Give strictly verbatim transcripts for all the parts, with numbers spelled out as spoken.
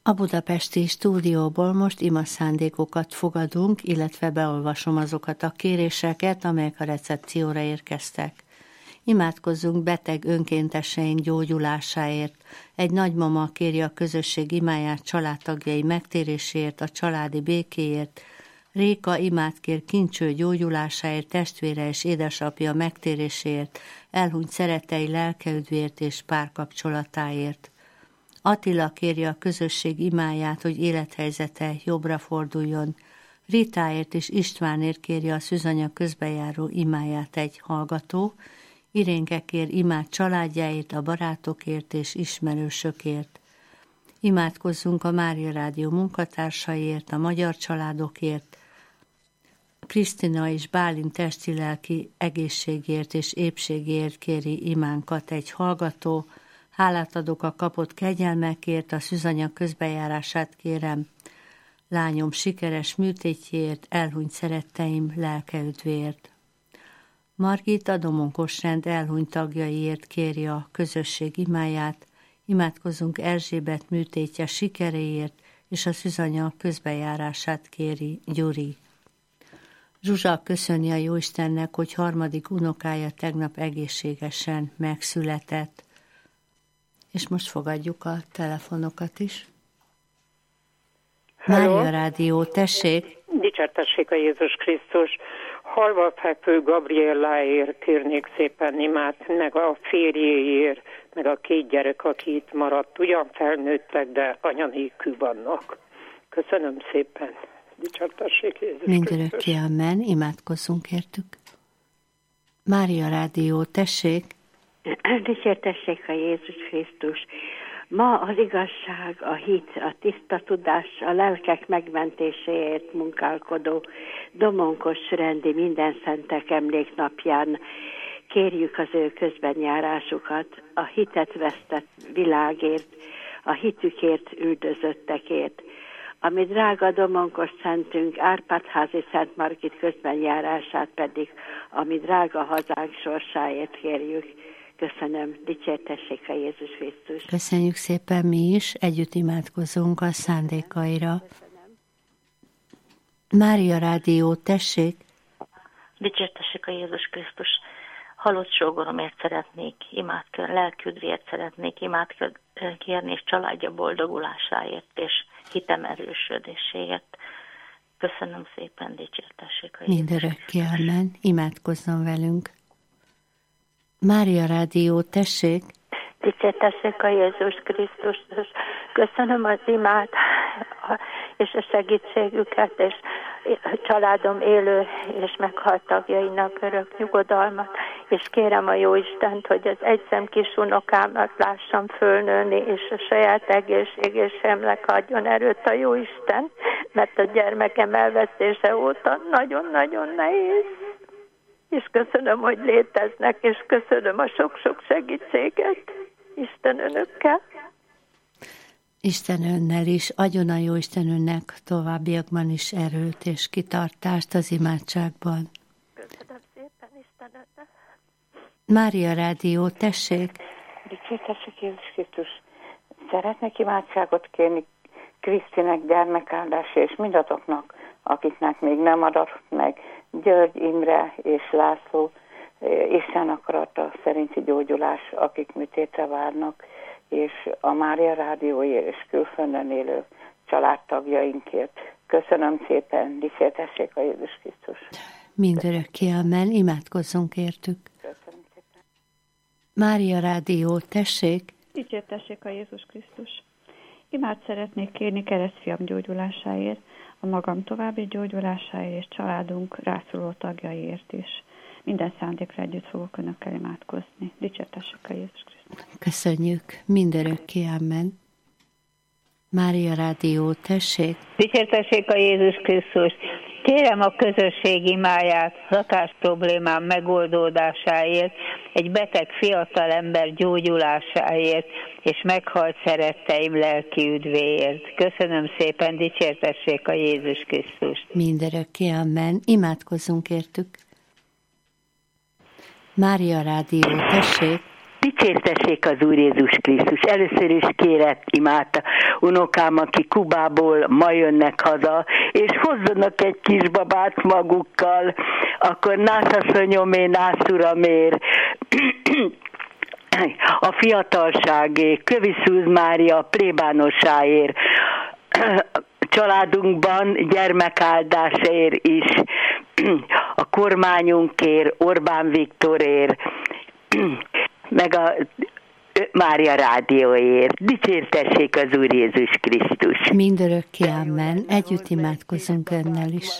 A budapesti stúdióból most imaszándékokat fogadunk, illetve beolvasom azokat a kéréseket, amelyek a recepcióra érkeztek. Imádkozzunk beteg önkénteseink gyógyulásáért. Egy nagymama kéri a közösség imáját családtagjai megtéréséért, a családi békéért. Réka imát kér Kincső gyógyulásáért, testvére és édesapja megtéréséért, elhunyt szerettei lelkeüdvért és párkapcsolatáért. Attila kéri a közösség imáját, hogy élethelyzete jobbra forduljon. Ritáért és Istvánért kéri a szűzanya közbejáró imáját egy hallgató. Irénke kér imát családjáért, a barátokért és ismerősökért. Imádkozzunk a Mária Rádió munkatársaiért, a magyar családokért. Krisztina és Bálint testi-lelki egészségért és épségért kéri imánkat egy hallgató. Hálát adok a kapott kegyelmekért, a szűzanya közbejárását kérem. Lányom sikeres műtétjéért, elhunyt szeretteim lelkeüdvéért. Margit a Domonkos rend elhunyt tagjaiért kéri a közösség imáját. Imádkozzunk Erzsébet műtétje sikeréért, és a szűzanya közbejárását kéri Gyuri. Zsuzsa köszöni a Jóistennek, hogy harmadik unokája tegnap egészségesen megszületett. És most fogadjuk a telefonokat is. Hello. Mária Rádió, tessék! Dicsértessék a Jézus Krisztus! Halva fekvő Gabrielláért kérnék szépen imát, meg a férjéért, meg a két gyerek, aki itt maradt. Ugyan felnőttek, de anya nélkül vannak. Köszönöm szépen. Dicsértessék Jézus Krisztus! Mindörökké amen, imádkozzunk értük. Mária Rádió, tessék! Dicsértessék a Jézus Krisztus! Ma az igazság, a hit, a tiszta tudás, a lelkek megmentéséért munkálkodó Domonkos rendi minden szentek emléknapján kérjük az ő közbenjárásukat, a hitet vesztett világért, a hitükért üldözöttekért. Ami drága Domonkos szentünk, Árpád-házi Szent Margit közbenjárását pedig, ami drága hazánk sorsáért kérjük. Köszönöm, dicsértessék a Jézus Krisztus. Köszönjük szépen mi is, együtt imádkozunk a szándékaira. Mária Rádió, tessék! Dicsértessék a Jézus Krisztus. Halott sógoromért szeretnék imádkozni, lelküdvért szeretnék imádkozni, és családja boldogulásáért és hitem erősödéséért. Köszönöm szépen, dicsértessék a Jézus Mindörökké amen, imádkozzon velünk. Mária Rádió, tessék! Dicsértessék a Jézus Krisztus. Köszönöm az imát és a segítségüket, és a családom élő és meghalt tagjainak örök nyugodalmat, és kérem a Jóistent, hogy az egyszem kis unokámat lássam fölnőni, és a saját egészségesemnek adjon erőt a Jóisten, mert a gyermekem elvesztése óta nagyon-nagyon nehéz. És köszönöm, hogy léteznek, és köszönöm a sok-sok segítséget. Isten önökkel. Isten önnel is, adjon a Jóisten önnek továbbiakban is erőt és kitartást az imádságban. Köszönöm szépen, Isten önnek. Mária Rádió, tessék! Dicsértessék Jézus Krisztus! Szeretnék imádságot kérni Krisztinek gyermekáldása és mindazoknak, akiknek még nem adott meg, György, Imre és László, Isten akarata szerinti gyógyulás, akik műtétre várnak, és a Mária Rádióért és külföldön élő családtagjainkért. Köszönöm szépen, dicsértessék a Jézus Krisztus! Mindörökké amen, imádkozzunk értük. Köszönöm szépen. Mária Rádió, tessék! Dicsértessék a Jézus Krisztus! Imát szeretnék kérni keresztfiam gyógyulásáért, a magam további gyógyulásáért és családunk rászoruló tagjaiért is. Minden szándékra együtt fogok önökkel imádkozni. Dicsértessék a Jézus Krisztus! Köszönjük, mindörökké amen. Mária Rádió, tessék! Dicsértessék a Jézus Krisztus! Kérem a közösség imáját lakás problémám megoldódásáért, egy beteg fiatal ember gyógyulásáért, és meghalt szeretteim lelki üdvéért. Köszönöm szépen, dicsértessék a Jézus Krisztust! Mindörökké amen. Imádkozzunk értük. Mária Rádió, tessék! Dicsértessék az Úr Jézus Krisztus. Először is kérek imát unokám, aki Kubából ma jönnek haza, és hozzanak egy kisbabát magukkal, akkor nászasszonyomé, nászuramért, a fiatalságé, Kövi Szűz Mária plébánosáért, családunkban gyermekáldásért is, a kormányunkért, Orbán Viktorért, meg a Mária Rádióért. Dicsértessék az Úr Jézus Krisztus. Mindörökké amen. Együtt imádkozunk önnel is.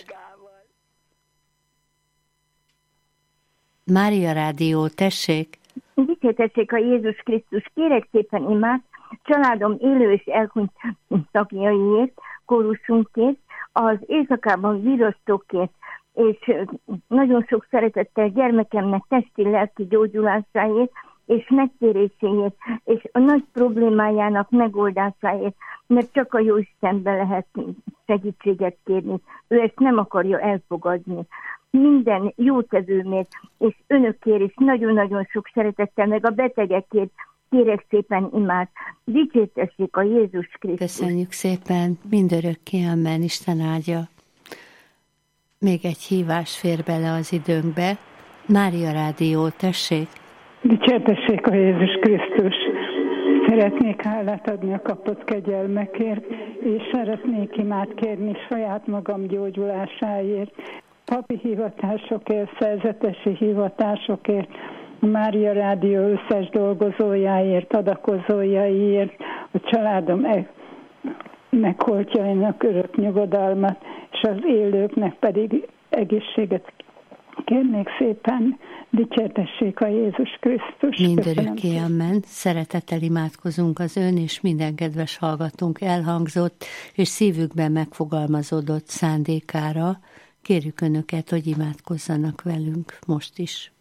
Mária Rádió, tessék! Dicsértessék a Jézus Krisztus. Kérek szépen imát családom élő és elhunyt tagjaiért, kórusunkért, az éjszakában víroztókért, és nagyon sok szeretettel gyermekemnek testi-lelki gyógyulásáért, és megtéréséért, és a nagy problémájának megoldásáért, mert csak a Jóistenben lehet segítséget kérni. Ő ezt nem akarja elfogadni. Minden jótevőmért, és önökért is nagyon-nagyon sok szeretettel, meg a betegekért kérek szépen imát. Dicsértessék a Jézus Krisztus. Köszönjük szépen, mindörökké amen, Isten áldja. Még egy hívás fér bele az időnkbe. Mária Rádió, tessék! Dicsértessék a Jézus Krisztus! Szeretnék hálát adni a kapott kegyelmekért, és szeretnék imát kérni saját magam gyógyulásáért, papi hivatásokért, szerzetesi hivatásokért, a Mária Rádió összes dolgozójáért, adakozójáért, a családom megholtjainak örök nyugodalmat, és az élőknek pedig egészséget kérnék szépen. Dicsértessék a Jézus Krisztus. Mindörökké amen. Szeretettel imádkozunk az ön és minden kedves hallgatónk elhangzott és szívükben megfogalmazódott szándékára. Kérjük önöket, hogy imádkozzanak velünk most is.